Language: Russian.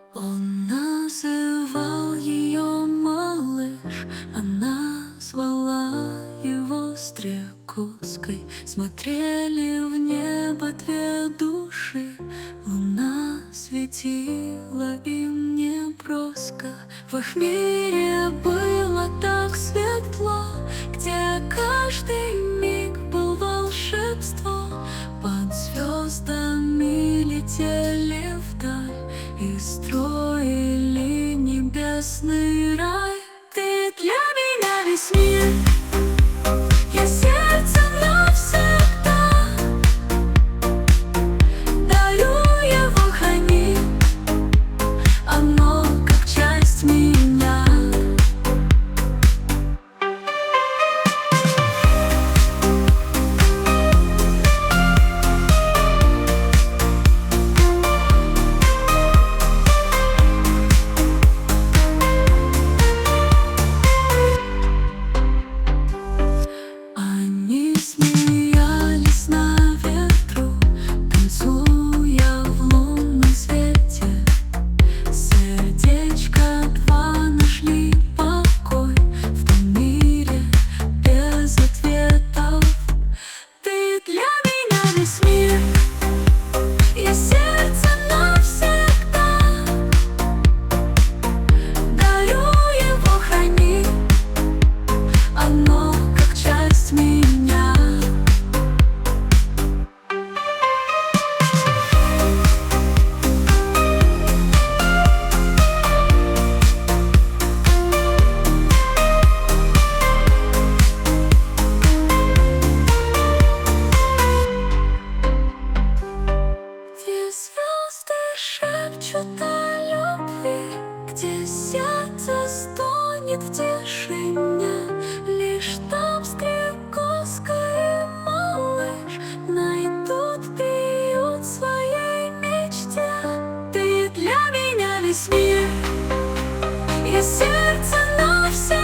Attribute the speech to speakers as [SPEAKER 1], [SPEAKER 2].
[SPEAKER 1] Он называл ее малыш, она звала его стрекозкой. Смотрели в небо две души, луна светила им неброско. В их мире было так светло, где каждый миг был волшебство. Под звездами летели вдаль и строили небесный рай. Ты для меня весь мир, я сердце навсегда дарю его храни, оно как часть меня. Они смеялись на ветру, танцуя в лунном свете. Сердечко два нашли покой в том мире без ответов. Ты для меня весь мир, я сердце навсегда дарю его храни, оно как часть меня. Где звезды шепчут о любви, где сердце стонет в тишине, лишь там стрекозка и малыш найдут приют в своей мечте. Ты для меня весь мир, я сердце навсегда